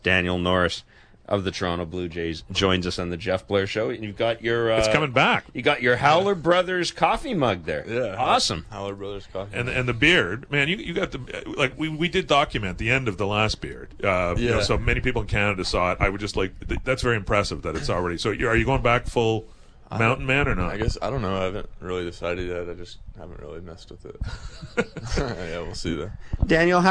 Daniel Norris of the Toronto Blue Jays joins us on the Jeff Blair Show. And you've got your it's coming back. You got your Howler Brothers coffee mug there. Yeah, awesome. Howler Brothers coffee. And the beard, man. You got the like we did document the end of the last beard. So many people in Canada saw it. I would just that's very impressive that it's already. So are you going back full mountain man or not? I guess I don't know. I haven't really decided yet. I just haven't really messed with it. Yeah, we'll see that. Daniel,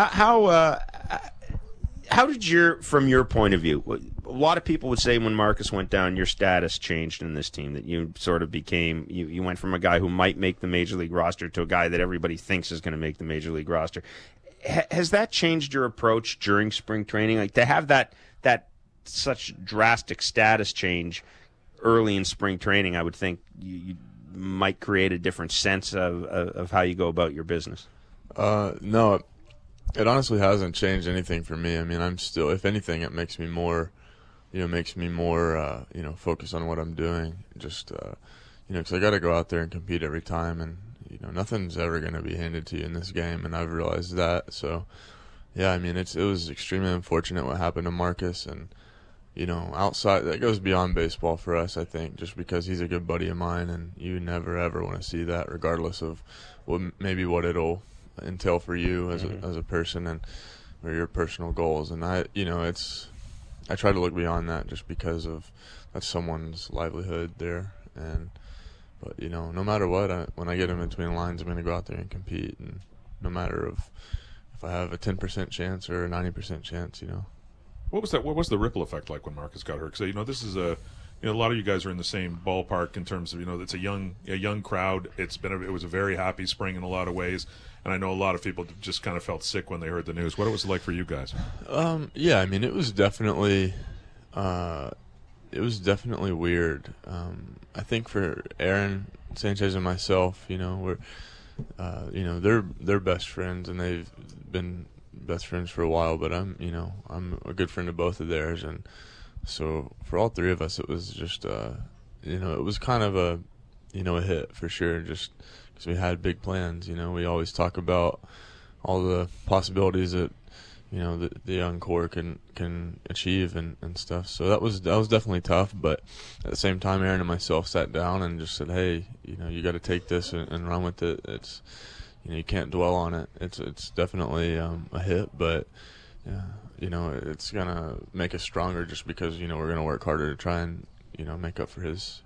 how did from your point of view, a lot of people would say when Marcus went down, your status changed in this team, that you sort of became, you went from a guy who might make the Major League roster to a guy that everybody thinks is going to make the Major League roster. Has that changed your approach during spring training? Like, to have that such drastic status change early in spring training, I would think you might create a different sense of how you go about your business. No, it honestly hasn't changed anything for me. I mean, I'm still, if anything, it makes me more, focused on what I'm doing. Just, because I got to go out there and compete every time, and nothing's ever going to be handed to you in this game, and I've realized that. So, yeah, I mean, it was extremely unfortunate what happened to Marcus, and outside, that goes beyond baseball for us, I think, just because he's a good buddy of mine, and you never ever want to see that, regardless of what it'll entail for you as a person and or your personal goals. And I try to look beyond that, just because of that's someone's livelihood there. But no matter what, when I get in between lines, I'm going to go out there and compete, and no matter if I have a 10% chance or a 90% chance, What was that? What was the ripple effect like when Marcus got hurt? Because this is a lot of you guys are in the same ballpark in terms of it's a young crowd. It was a very happy spring in a lot of ways, and I know a lot of people just kind of felt sick when they heard the news. What was it like for you guys? Yeah, I mean, it was definitely weird. I think for Aaron Sanchez and myself, we're they're best friends, and they've been best friends for a while, but I'm a good friend of both of theirs, and so for all three of us, it was just it was kind of a hit for sure, just because we had big plans. We always talk about all the possibilities that the young core can achieve and stuff. So that was definitely tough, but at the same time, Aaron and myself sat down and just said, hey, you got to take this and run with it. It's you can't dwell on it. It's definitely a hit, but it's gonna make us stronger, just because we're gonna work harder to try and make up for his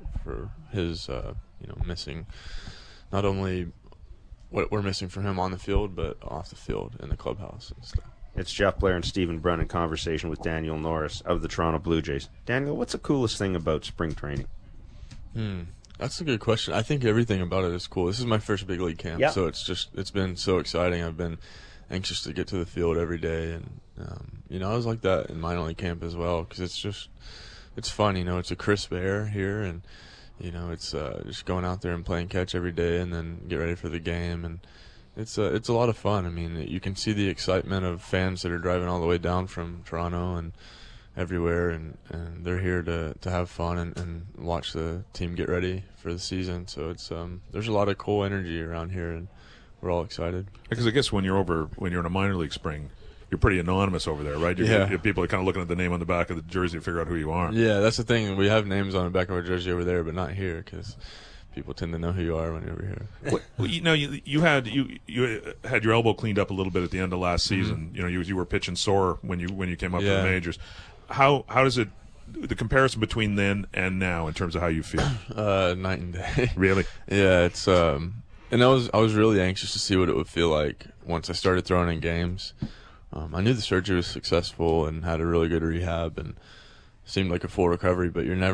missing, not only what we're missing from him on the field, but off the field in the clubhouse and stuff. It's Jeff Blair and Stephen Brunn in conversation with Daniel Norris of the Toronto Blue Jays. Daniel, what's the coolest thing about spring training? That's a good question. I think everything about it is cool. This is my first big league camp, so it's been so exciting. I've been anxious to get to the field every day, and I was like that in minor league camp as well, because it's fun. It's a crisp air here, and it's just going out there and playing catch every day, and then get ready for the game, and it's a lot of fun. I mean, you can see the excitement of fans that are driving all the way down from Toronto and everywhere, and they're here to have fun and watch the team get ready for the season. So it's there's a lot of cool energy around here, and we're all excited. Because I guess when you're in a minor league spring, you're pretty anonymous over there, right? People are kind of looking at the name on the back of the jersey to figure out who you are. Yeah, that's the thing. We have names on the back of our jersey over there, but not here, because people tend to know who you are when you're over here. Well, you had your elbow cleaned up a little bit at the end of last season. You were pitching sore when you came up to the majors. How does it, the comparison between then and now, in terms of how you feel? Night and day. Really? Yeah, it's and I was really anxious to see what it would feel like once I started throwing in games. I knew the surgery was successful and had a really good rehab and seemed like a full recovery, but you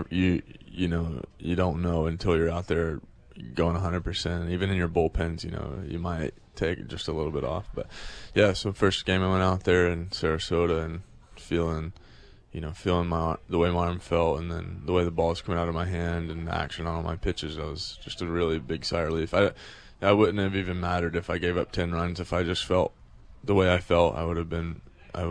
don't know until you're out there going 100%. Even in your bullpens, you might take just a little bit off. But yeah, so first game I went out there in Sarasota and feeling the way my arm felt, and then the way the ball was coming out of my hand and the action on all my pitches, that was just a really big sigh of relief. I wouldn't have even mattered if I gave up 10 runs. If I just felt the way I felt, I would have been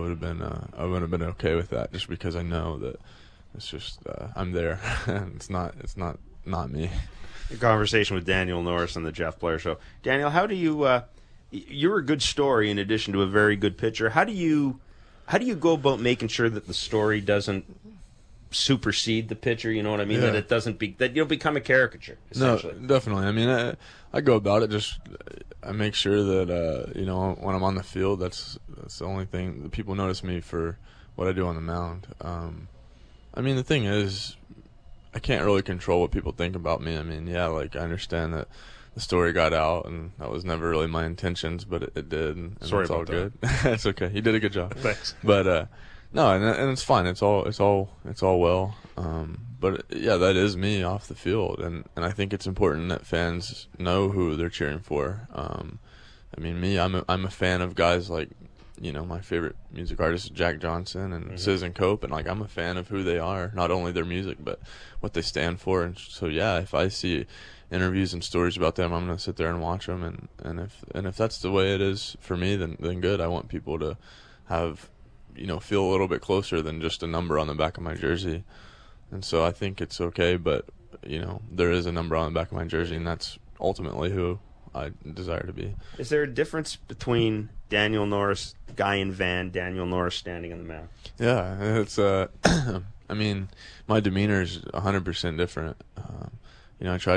okay with that, just because I know that it's just I'm there. It's not me. A conversation with Daniel Norris on the Jeff Blair Show. Daniel, how do you? You're a good story in addition to a very good pitcher. How do you How do you go about making sure that the story doesn't supersede the pitcher? You know what I mean? Yeah. That it doesn't that you'll become a caricature. Essentially. No, definitely. I mean, I go about it I make sure that when I'm on the field, that's the only thing that people notice me for what I do on the mound. I mean, the thing is, I can't really control what people think about me. I mean, yeah, like I understand that the story got out, and that was never really my intentions, but it did. And Sorry it's about all that. good. It's okay. You did a good job. Thanks. But no, and it's fine. It's all well. But yeah, that is me off the field, and I think it's important that fans know who they're cheering for. I mean, I'm a fan of guys like, my favorite music artist, Jack Johnson and Sis and Cope, and like I'm a fan of who they are, not only their music but what they stand for. And so yeah, if I see interviews and stories about them, I'm gonna sit there and watch them. And if that's the way it is for me, then good. I want people to have, feel a little bit closer than just a number on the back of my jersey. And so I think it's okay, but there is a number on the back of my jersey, and that's ultimately who I desire to be. Is there a difference between Daniel Norris, Guy in Van, Daniel Norris standing on the mound? Yeah, it's I mean, my demeanor is 100% different. I try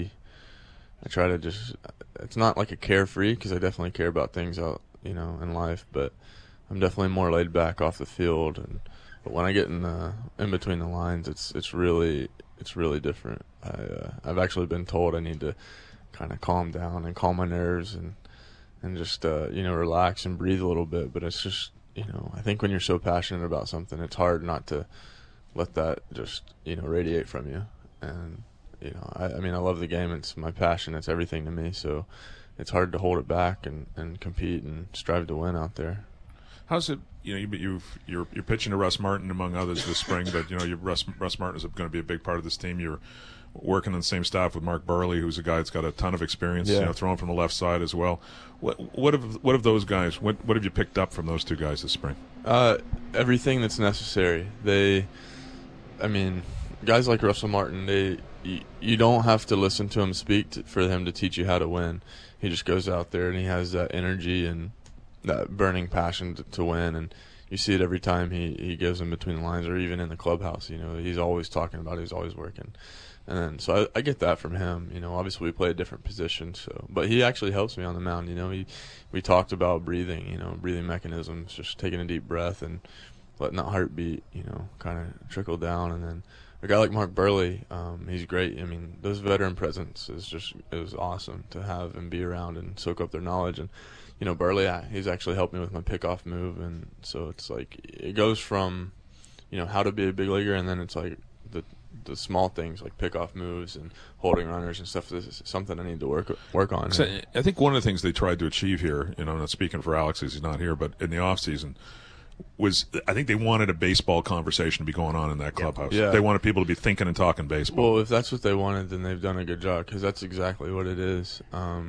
to just, it's not like a carefree, because I definitely care about things out, in life, but I'm definitely more laid back off the field. But when I get in between the lines, it's really different. I've actually been told I need to kind of calm down and calm my nerves and just relax and breathe a little bit. But it's just I think when you're so passionate about something, it's hard not to let that just radiate from you. And I mean, I love the game. It's my passion. It's everything to me. So it's hard to hold it back and compete and strive to win out there. How's it? You're pitching to Russ Martin among others this spring, but Russ Martin is going to be a big part of this team. You're working on the same staff with Mark Burley, who's a guy that's got a ton of experience, throwing from the left side as well. What have those guys? What have you picked up from those two guys this spring? Everything that's necessary. Guys like Russell Martin, you don't have to listen to him speak for him to teach you how to win. He just goes out there and he has that energy and that burning passion to win, and you see it every time he goes in between the lines or even in the clubhouse. He's always talking about it, he's always working. And then, so I get that from him. Obviously we play a different position, but he actually helps me on the mound. We talked about breathing, breathing mechanisms, just taking a deep breath and letting that heartbeat, kind of trickle down. And then a guy like Mark Burley, he's great. I mean, those veteran presence it was awesome to have and be around and soak up their knowledge. And Burley, he's actually helped me with my pickoff move, and so it's like it goes from, how to be a big leaguer, and then it's like the small things like pickoff moves and holding runners and stuff. This is something I need to work on. So I think one of the things they tried to achieve here, I'm not speaking for Alex because he's not here, but in the off season, was I think they wanted a baseball conversation to be going on in that clubhouse. Yeah. They wanted people to be thinking and talking baseball. Well, if that's what they wanted, then they've done a good job, because that's exactly what it is.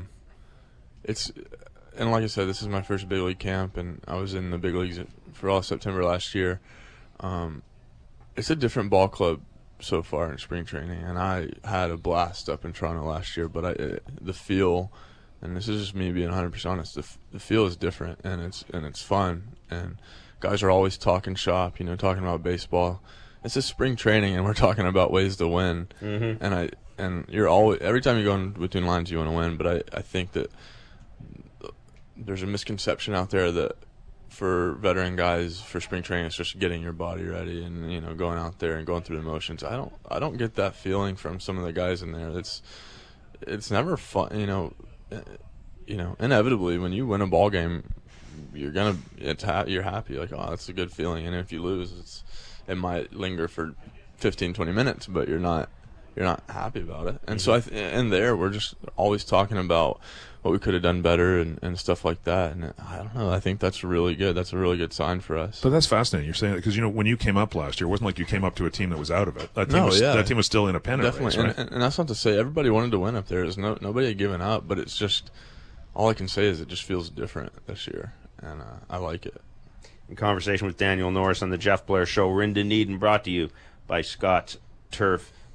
And like I said, this is my first big league camp, and I was in the big leagues for all of September last year. It's a different ball club so far in spring training, and I had a blast up in Toronto last year, but the feel, and this is just me being 100% honest, the feel is different, and it's fun, and guys are always talking shop, talking about baseball. It's just spring training, and we're talking about ways to win, and you're always, every time you go in between lines, you want to win, but I think that there's a misconception out there that for veteran guys, for spring training, it's just getting your body ready and going out there and going through the motions. I don't get that feeling from some of the guys in there. It's never fun. Inevitably when you win a ball game, you're happy. Like, oh, that's a good feeling. And if you lose, it might linger for 15-20 minutes, but you're not happy about it. And so we're just always talking about what we could have done better and stuff like that. And I don't know. I think that's really good. That's a really good sign for us. But that's fascinating. You're saying that because when you came up last year, it wasn't like you came up to a team that was out of it. That team was still in a pennant definitely race, right? And that's not to say everybody wanted to win up there. There's nobody had given up, but it's just all I can say is it just feels different this year, and I like it. In conversation with Daniel Norris on the Jeff Blair Show, we're in Dunedin, brought to you by Scott's Turf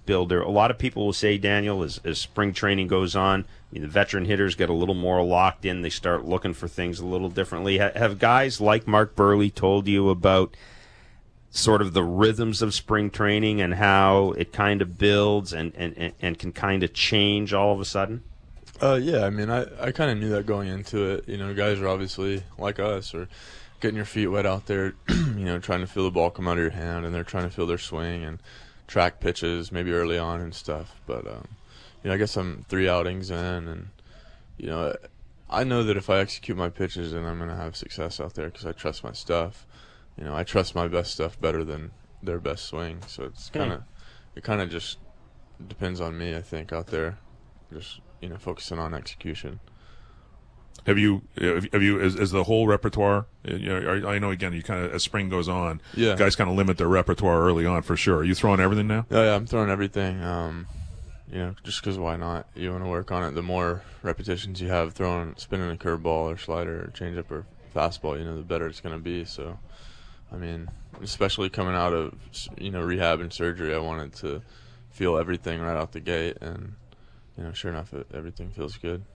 builder. A lot of people will say, Daniel, as spring training goes on, the veteran hitters get a little more locked in. They start looking for things a little differently. Have guys like Mark Burley told you about sort of the rhythms of spring training and how it kind of builds and can kind of change all of a sudden? Yeah, I mean, I kind of knew that going into it. Guys are obviously like us, or getting your feet wet out there, trying to feel the ball come out of your hand, and they're trying to feel their swing and track pitches maybe early on and stuff. But, I guess I'm 3 outings in, and, I know that if I execute my pitches, then I'm going to have success out there because I trust my stuff. I trust my best stuff better than their best swing. So it kind of just depends on me, I think, out there, just, focusing on execution. Have you as the whole repertoire? I know again, you kind of as spring goes on, guys kind of limit their repertoire early on for sure. Are you throwing everything now? Yeah, I'm throwing everything. Just because why not? You want to work on it. The more repetitions you have spinning a curveball or slider or changeup or fastball, the better it's going to be. So, I mean, especially coming out of rehab and surgery, I wanted to feel everything right out the gate, and sure enough, everything feels good.